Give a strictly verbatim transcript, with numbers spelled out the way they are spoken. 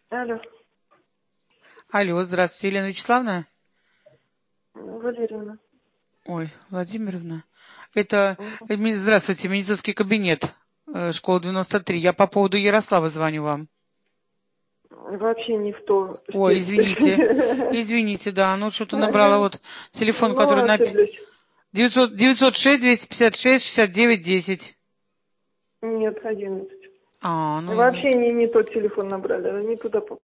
Алло. Алло, здравствуйте, Елена Вячеславовна? Валерьевна. Ой, Владимировна. Это, Мгм. э, ми- здравствуйте, медицинский кабинет, э, школа девяносто три. Я по поводу Ярослава звоню вам. Вообще не в то. Ой, извините, извините, да, ну что-то набрала Ага. вот телефон, Ну, который на ошиблись. девятьсот, девятьсот шесть двести пятьдесят шесть шестьдесят девять десять. Нет, одиннадцать. А, ну, Вообще не, не тот телефон набрали, не туда попали.